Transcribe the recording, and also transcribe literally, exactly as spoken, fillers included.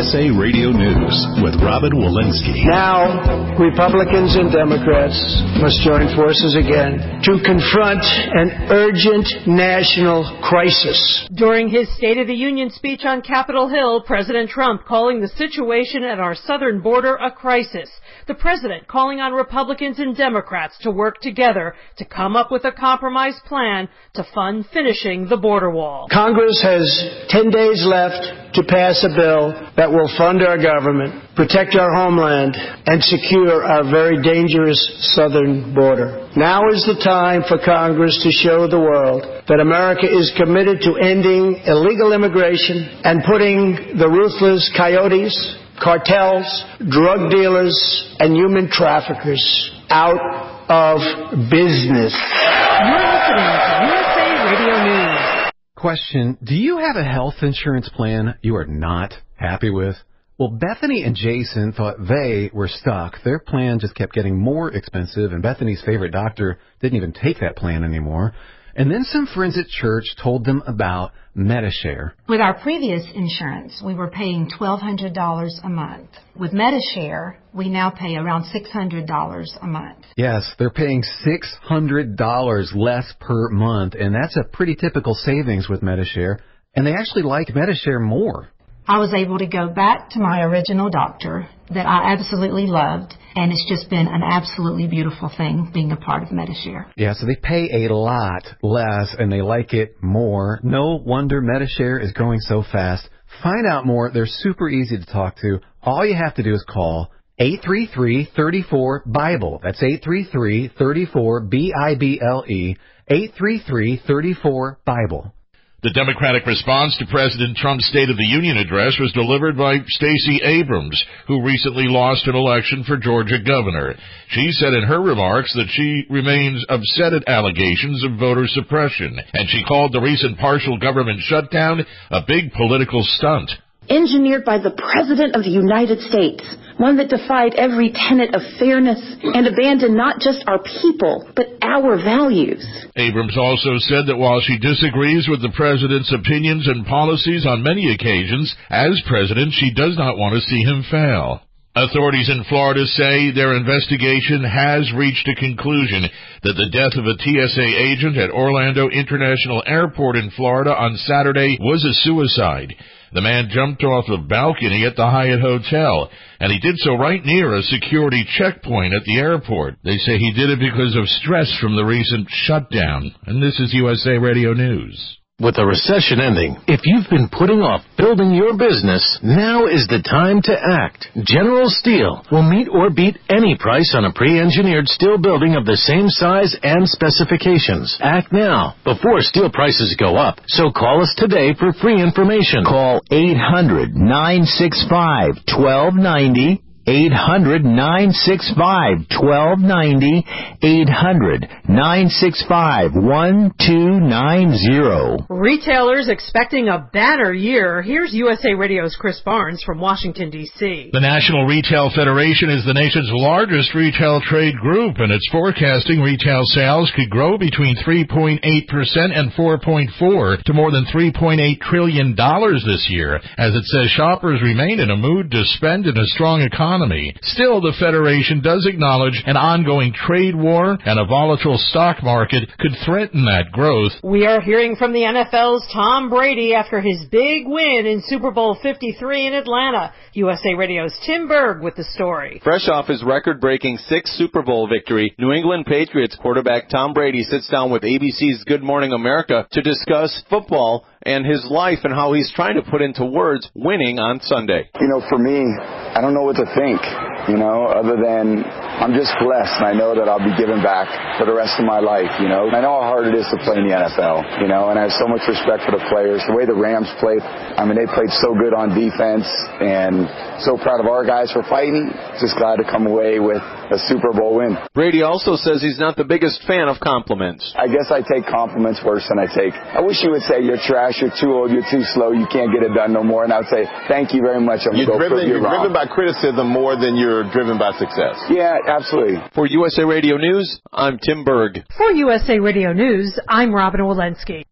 S A Radio News with Robin Walensky. Now, Republicans and Democrats must join forces again to confront an urgent national crisis. During his State of the Union speech on Capitol Hill, President Trump calling the situation at our southern border a crisis. The president calling on Republicans and Democrats to work together to come up with a compromise plan to fund finishing the border wall. Congress has ten days left to pass a bill that will fund our government, protect our homeland, and secure our very dangerous southern border. Now is the time for Congress to show the world that America is committed to ending illegal immigration and putting the ruthless coyotes, cartels, drug dealers, and human traffickers out of business. You're listening to U S A Radio News. Question, do you have a health insurance plan you are not happy with? Well, Bethany and Jason thought they were stuck. Their plan just kept getting more expensive, and Bethany's favorite doctor didn't even take that plan anymore. And then some friends at church told them about Medi-Share. With our previous insurance, we were paying twelve hundred dollars a month. With Medi-Share, we now pay around six hundred dollars a month. Yes, they're paying six hundred dollars less per month, and that's a pretty typical savings with Medi-Share. And they actually like Medi-Share more. I was able to go back to my original doctor that I absolutely loved, and it's just been an absolutely beautiful thing being a part of Medi-Share. Yeah, so they pay a lot less, and they like it more. No wonder Medi-Share is going so fast. Find out more. They're super easy to talk to. All you have to do is call eight three three, three four, BIBLE. That's eight three three, three four, B I B L E, eight three three, three four, BIBLE. The Democratic response to President Trump's State of the Union address was delivered by Stacey Abrams, who recently lost an election for Georgia governor. She said in her remarks that she remains upset at allegations of voter suppression, and she called the recent partial government shutdown a big political stunt. Engineered by the President of the United States, one that defied every tenet of fairness and abandoned not just our people, but our values. Abrams also said that while she disagrees with the President's opinions and policies on many occasions, as President, she does not want to see him fail. Authorities in Florida say their investigation has reached a conclusion that the death of a T S A agent at Orlando International Airport in Florida on Saturday was a suicide. The man jumped off a balcony at the Hyatt Hotel, and he did so right near a security checkpoint at the airport. They say he did it because of stress from the recent shutdown. And this is U S A Radio News. With the recession ending, if you've been putting off building your business, now is the time to act. General Steel will meet or beat any price on a pre-engineered steel building of the same size and specifications. Act now, before steel prices go up. So call us today for free information. Call eight hundred, nine six five, one two nine zero. eight hundred, nine six five, one two nine zero. eight hundred, nine six five, one two nine zero. Retailers expecting a banner year. Here's U S A Radio's Chris Barnes from Washington, D C The National Retail Federation is the nation's largest retail trade group, and it's forecasting retail sales could grow between three point eight percent and four point four percent to more than three point eight trillion dollars this year, as it says shoppers remain in a mood to spend in a strong economy. Still, the Federation does acknowledge an ongoing trade war and a volatile stock market could threaten that growth. We are hearing from the N F L's Tom Brady after his big win in Super Bowl fifty-three in Atlanta. U S A Radio's Tim Berg with the story. Fresh off his record-breaking sixth Super Bowl victory, New England Patriots quarterback Tom Brady sits down with A B C's Good Morning America to discuss football and his life and how he's trying to put into words winning on Sunday. You know, for me, I don't know what to think, you know, other than I'm just blessed, and I know that I'll be giving back for the rest of my life, you know. I know how hard it is to play in the N F L, you know, and I have so much respect for the players. The way the Rams played, I mean, they played so good on defense, and so proud of our guys for fighting. Just glad to come away with a Super Bowl win. Brady also says he's not the biggest fan of compliments. I guess I take compliments worse than I take. I wish you would say you're trash, you're too old, you're too slow, you can't get it done no more, and I would say thank you very much. I'm you're go driven, you're you're driven by criticism more than you're driven by success. Yeah, absolutely. For U S A Radio News, I'm Tim Berg. For U S A Radio News, I'm Robin Walensky.